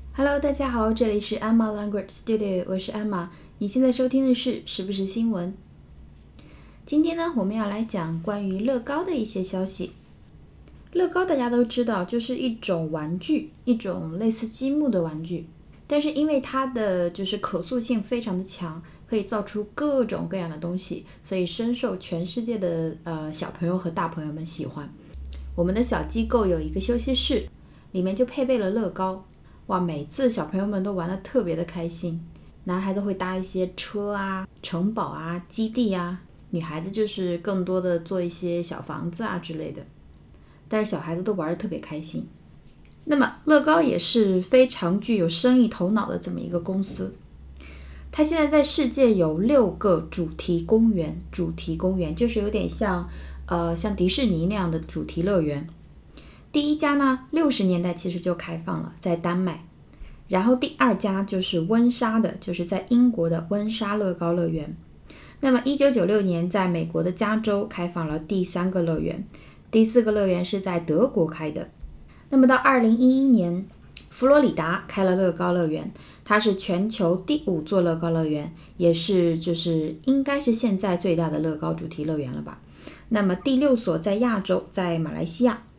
Hello，大家好，这里是 Emma Language Studio， 我是 Emma。你现在收听的是时不时新闻。今天呢，我们要来讲关于乐高的一些消息。乐高大家都知道，就是一种玩具，一种类似积木的玩具。但是因为它的可塑性非常的强，可以造出各种各样的东西，所以深受全世界的小朋友和大朋友们喜欢。我们的小机构有一个休息室，里面就配备了乐高。哇，每次小朋友们都玩得特别的开心。男孩子会搭一些车啊、城堡啊、基地啊，女孩子就是更多的做一些小房子啊之类的。但是小孩子都玩得特别开心。那么乐高也是非常具有生意头脑的这么一个公司。它现在在世界有6个主题公园就是有点像迪士尼那样的主题乐园。第一家呢，60年代其实就开放了，在丹麦。然后第二家就是温莎的，就是在英国的温莎乐高乐园。那么1996年在美国的加州开放了第3个乐园，第4个乐园是在德国开的。那么到2011年，佛罗里达开了乐高乐园，它是全球第5座乐高乐园，也是应该是现在最大的乐高主题乐园了吧。那么第6所在亚洲，在马来西亚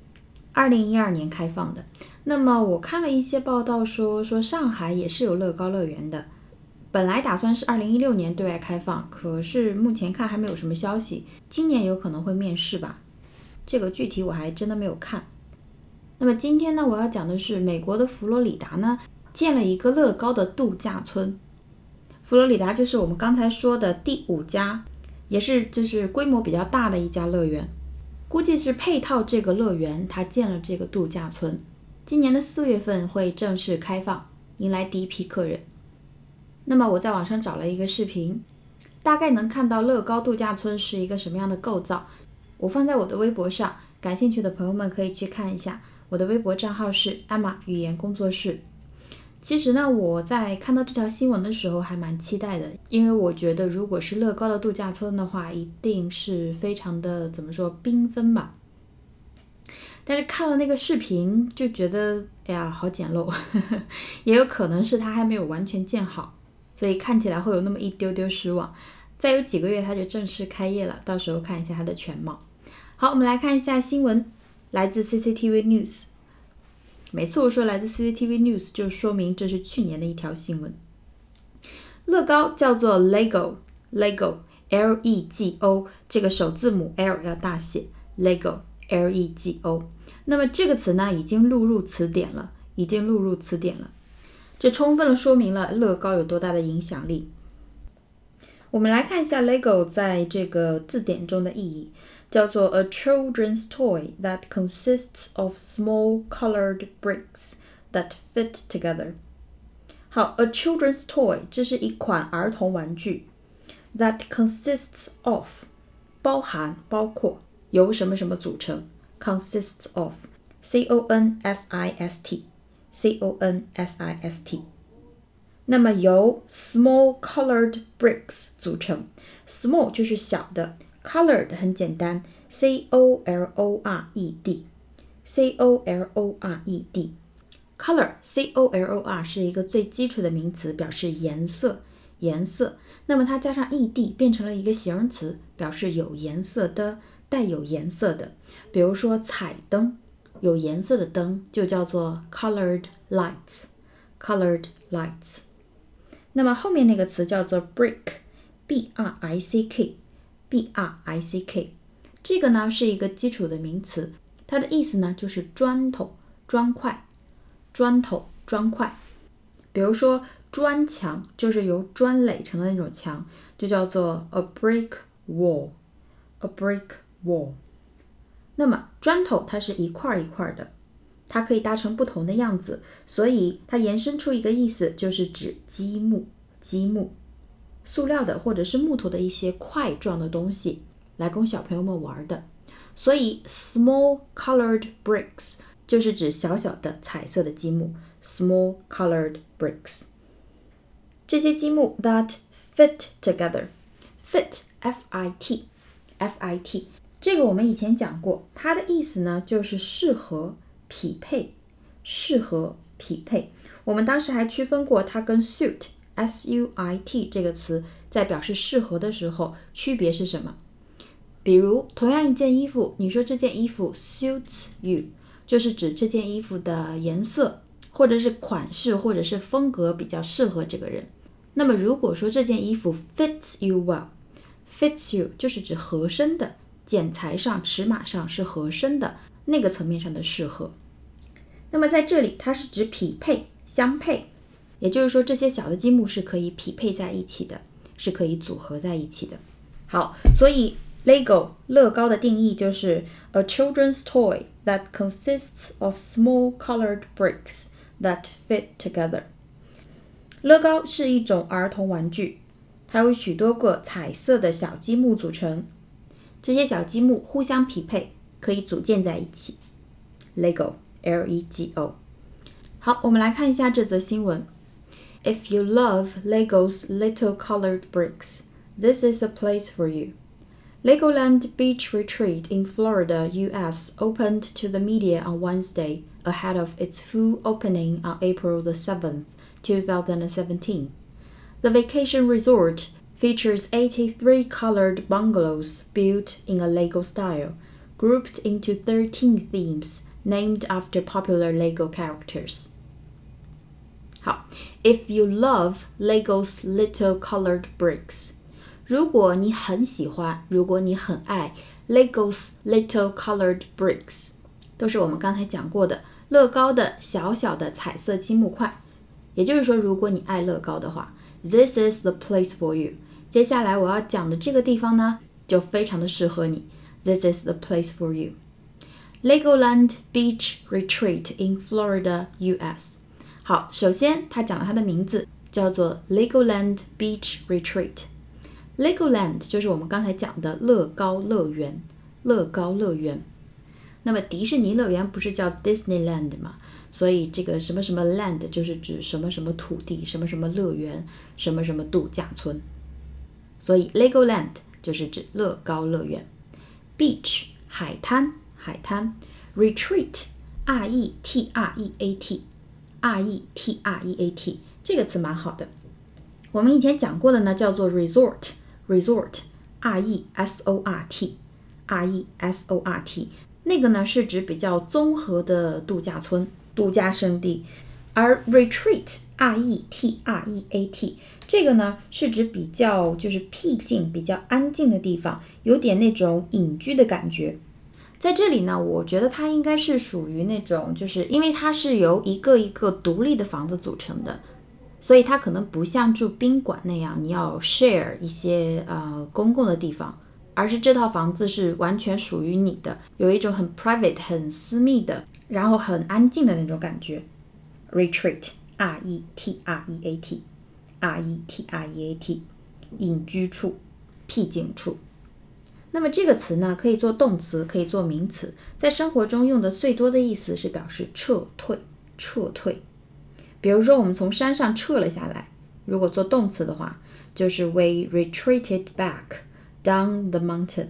，2012年开放的。那么我看了一些报道说上海也是有乐高乐园的，本来打算是2016年对外开放，可是目前看还没有什么消息，今年有可能会面世吧，这个具体我还真的没有看。那么今天呢，我要讲的是美国的佛罗里达呢建了一个乐高的度假村。佛罗里达就是我们刚才说的第5家，也是规模比较大的一家乐园。估计是配套这个乐园，它建了这个度假村。今年的4月份会正式开放，迎来第一批客人。那么我在网上找了一个视频，大概能看到乐高度假村是一个什么样的构造。我放在我的微博上，感兴趣的朋友们可以去看一下。我的微博账号是 Emma 语言工作室。其实呢，我在看到这条新闻的时候还蛮期待的，因为我觉得如果是乐高的度假村的话，一定是非常的缤纷吧。但是看了那个视频就觉得好简陋也有可能是它还没有完全建好，所以看起来会有那么一丢丢失望。再有几个月它就正式开业了，到时候看一下它的全貌。好，我们来看一下新闻，来自 CCTV News。 每次我说来自 CCTV News 就说明这是去年的一条新闻。乐高叫做 Lego L-E-G-O， 这个首字母 L 要大写， Lego L-E-G-O。 那么这个词呢已经录入词典了，这充分的说明了乐高有多大的影响力。我们来看一下 Lego 在这个字典中的意义，叫做 A children's toy that consists of small colored bricks that fit together。 好， A children's toy 这是一款儿童玩具， that consists of 包括由什么什么组成， consists of C-O-N-S-I-S-T。 那么由 small colored bricks 组成， small 就是小的， colored 很简单， C-O-L-O-R-E-D color C-O-L-O-R 是一个最基础的名词，表示颜色。那么它加上 ed 变成了一个形容词，表示有颜色的，带有颜色的。比如说彩灯，有颜色的灯就叫做 colored lights。那么后面那个词叫做 brick， B-R-I-C-K， 这个呢是一个基础的名词，它的意思呢就是砖头、砖块。比如说砖墙就是由砖垒成的那种墙，就叫做 a brick wall。 那么砖头它是一块一块的，它可以搭成不同的样子，所以它延伸出一个意思，就是指积木，塑料的或者是木头的一些块状的东西，来供小朋友们玩的。所以 small colored bricks 就是指小小的彩色的积木， small colored bricks。 这些积木 that fit together， fit F-I-T， 这个我们以前讲过，它的意思呢就是适合匹配。 我们当时还区分过它跟 suit S-U-I-T 这个词在表示适合的时候区别是什么。比如同样一件衣服，你说这件衣服 suits you， 就是指这件衣服的颜色或者是款式或者是风格比较适合这个人。那么如果说这件衣服 fits you well， fits you 就是指合身的，剪裁上尺码上是合身的，那个层面上的适合。那么在这里它是指匹配相配，也就是说这些小的积木是可以匹配在一起的，是可以组合在一起的。好，所以 Lego 乐高的定义就是 a children's toy that consists of small colored bricks that fit together。 乐高是一种儿童玩具，它由许多个彩色的小积木组成，这些小积木互相匹配，可以组建在一起。 Lego L-E-G-O。 好，我们来看一下这则新闻。 If you love Lego's little colored bricks, this is a place for you. Legoland Beach Retreat in Florida, US opened to the media on Wednesday ahead of its full opening on April the 7th, 2017. The vacation resort features 83 colored bungalows built in a Lego style, grouped into 13 themes named after popular Lego characters. 好， If you love Lego's little colored bricks， 如果你很喜欢，如果你很爱 Lego's little colored bricks， 都是我们刚才讲过的乐高的小小的彩色积木块。也就是说，如果你爱乐高的话， This is the place for you。 接下来我要讲的这个地方呢，就非常的适合你。 This is the place for you。 Legoland Beach Retreat in Florida, US。 好，首先他讲了它的名字，叫做 Legoland Beach Retreat。 Legoland 就是我们刚才讲的乐高乐园，乐高乐园。那么迪士尼乐园不是叫 Disneyland 吗？所以这个什么什么 land 就是指什么什么土地，什么什么乐园，什么什么度假村。所以 Legoland 就是指乐高乐园。 Beach 海滩，海滩。 Retreat R-E-T-R-E-A-T R-E-T-R-E-A-T 这个词蛮好的。我们以前讲过的呢，叫做 resort R-E-S-O-R-T R-E-S-O-R-T 那个呢是指比较综合的度假村，度假胜地。而 retreat R-E-T-R-E-A-T 这个呢是指比较就是僻静比较安静的地方，有点那种隐居的感觉。在这里呢，我觉得它应该是属于那种，就是因为它是由一个一个独立的房子组成的，所以它可能不像住宾馆那样你要 share 一些公共的地方，而是这套房子是完全属于你的，有一种很 private 很私密的，然后很安静的那种感觉。 Retreat R-E-T-R-E-A-T R-E-T-R-E-A-T 隐居处，僻静处。那么这个词呢，可以做动词，可以做名词，在生活中用的最多的意思是表示撤退，撤退。比如说我们从山上撤了下来，如果做动词的话，就是 We retreated back down the mountain。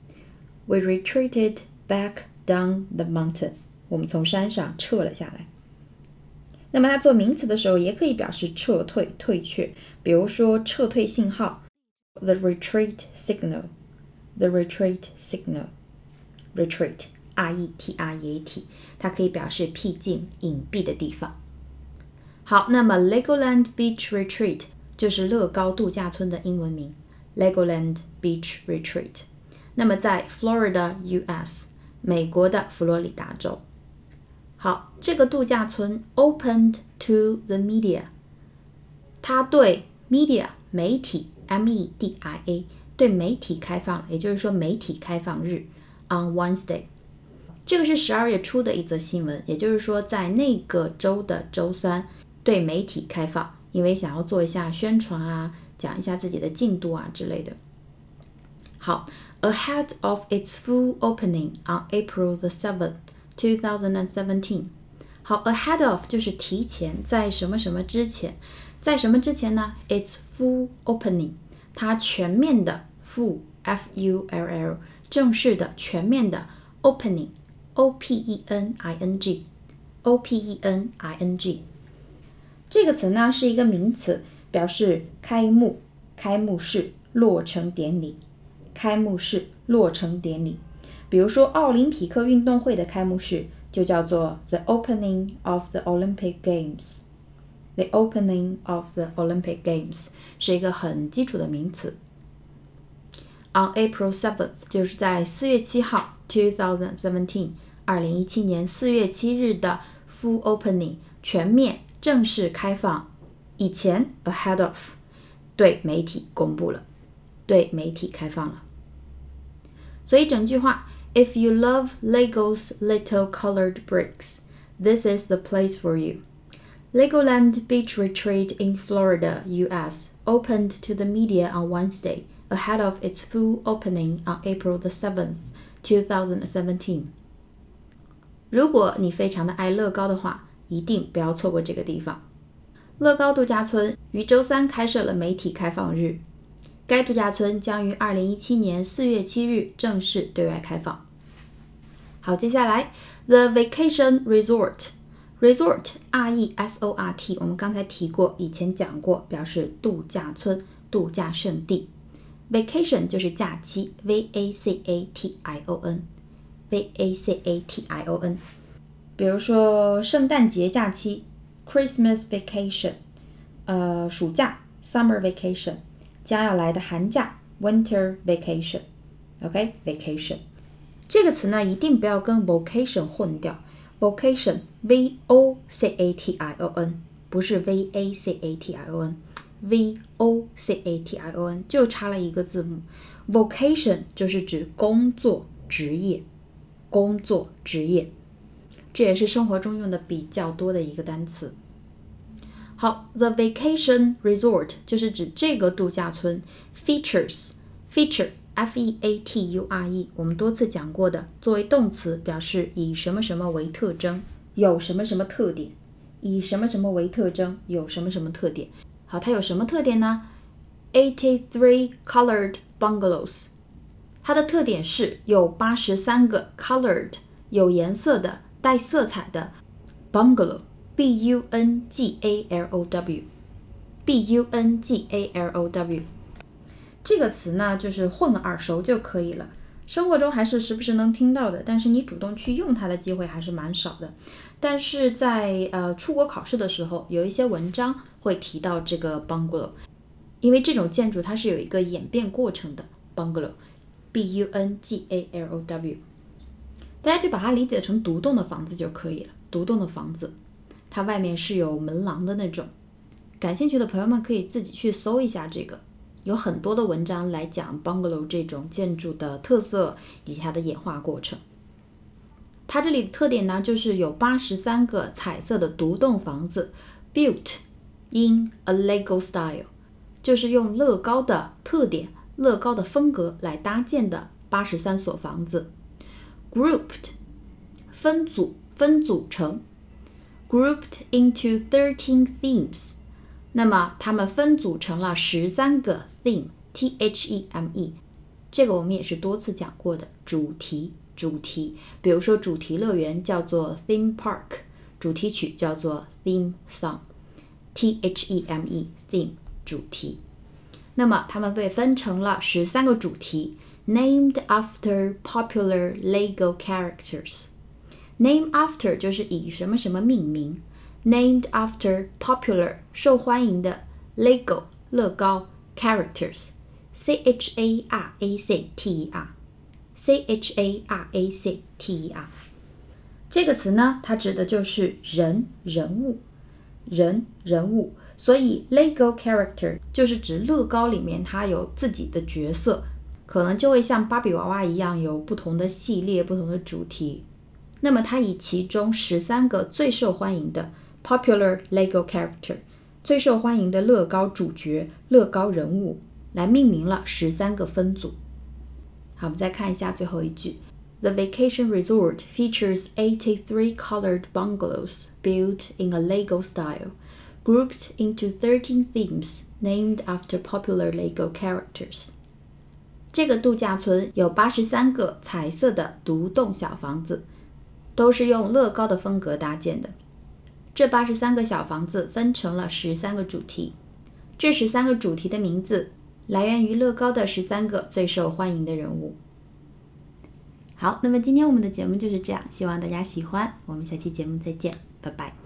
We retreated back down the mountain。 我们从山上撤了下来。那么它做名词的时候也可以表示撤退，退却。比如说撤退信号 The retreat signal。 The retreat signal。 Retreat R-E-T-R-E-A-T 它可以表示僻静隐蔽的地方。好，那么 Legoland Beach Retreat 就是乐高度假村的英文名 Legoland Beach Retreat。 那么在 Florida, US 美国的佛罗里达州。好，这个度假村 opened to the media， 它对 media 媒体 M-E-D-I-A 对媒体开放了，也就是说媒体开放日 on Wednesday。 这个是12月初的一则新闻，也就是说在那个周的周三对媒体开放，因为想要做一下宣传啊，讲一下自己的进度啊之类的。好， ahead of its full opening on April the 7th, 2017。 好， ahead of 就是提前，在什么什么之前。在什么之前呢？ Its full opening 它全面的 full F-U-L-L 正式的全面的 opening O-P-E-N-I-N-G O-P-E-N-I-N-G 这个词呢是一个名词，表示开幕、开幕式、落成典礼、开幕式、落成典礼。比如说奥林匹克运动会的开幕式就叫做 The Opening of the Olympic Games。The opening of the Olympic Games 是一个很基础的名词。On April 7th 就是在4月7号2017 2017年4月7日的 full opening 全面正式开放以前 ahead of 对媒体公布了，对媒体开放了。所以整句话 If you love Lego's little colored bricks, this is the place for you.Legoland Beach Retreat in Florida, US, opened to the media on Wednesday, ahead of its full opening on April 7th, 2017. 如果你非常的爱乐高的话，一定不要错过这个地方。乐高度假村于周三开设了媒体开放日，该度假村将于2017年4月7日正式对外开放。好，接下来 The Vacation Resort。Resort R-E-S-O-R-T 我们刚才提过，以前讲过，表示度假村、度假胜地。Vacation 就是假期 V-A-C-A-T-I-O-N V-A-C-A-T-I-O-N 比如说圣诞节假期 Christmas Vacation 暑假 Summer Vacation 将要来的寒假 Winter Vacation OK Vacation 这个词呢一定不要跟 Vocation 混掉Vocation, V-O-C-A-T-I-O-N 不是 V-A-C-A-T-I-O-N V-O-C-A-T-I-O-N 就差了一个字母 Vocation 就是指工作职业工作职业这也是生活中用的比较多的一个单词好 The Vacation Resort 就是指这个度假村 Feature F-E-A-T-U-R-E 我们多次讲过的作为动词表示以什么什么为特征有什么什么特点以什么什么为特征有什么什么特点好它有什么特点呢83 colored bungalows 它的特点是有83个 colored 有颜色的带色彩的 bungalow B-U-N-G-A-L-O-W B-U-N-G-A-L-O-W这个词呢就是混个耳熟就可以了生活中还是时不时能听到的但是你主动去用它的机会还是蛮少的但是在出国考试的时候有一些文章会提到这个 bungalow 因为这种建筑它是有一个演变过程的 bungalow B-U-N-G-A-L-O-W 大家就把它理解成独栋的房子就可以了独栋的房子它外面是有门廊的那种感兴趣的朋友们可以自己去搜一下这个有很多的文章来讲 bungalow 这种建筑的特色以及它的演化过程它这里的特点呢就是有83个彩色的独栋房子 built in a Lego style 就是用乐高的特点乐高的风格来搭建的83所房子 grouped 分组成 grouped into 13 themes那么它们分组成了13个 theme T-H-E-M-E 这个我们也是多次讲过的主题比如说主题乐园叫做 theme park 主题曲叫做 theme song T-H-E-M-E theme 主题那么它们被分成了13个主题 named after popular Lego characters name after 就是以什么什么命名named after popular 受欢迎的 Lego 乐高 characters C-H-A-R-A-C-T-E-R C-H-A-R-A-C-T-E-R 这个词呢它指的就是人物所以 Lego character 就是指乐高里面它有自己的角色可能就会像芭比娃娃一样有不同的系列不同的主题那么它以其中13个最受欢迎的Popular Lego character 最受欢迎的乐高主角乐高人物来命名了13个分组好我们再看一下最后一句 The vacation resort features 83 colored bungalows built in a Lego style grouped into 13 themes named after popular Lego characters 这个度假村有83个彩色的独栋小房子都是用乐高的风格搭建的这83个小房子分成了13个主题，这13个主题的名字来源于乐高的13个最受欢迎的人物。好，那么今天我们的节目就是这样，希望大家喜欢，我们下期节目再见，拜拜。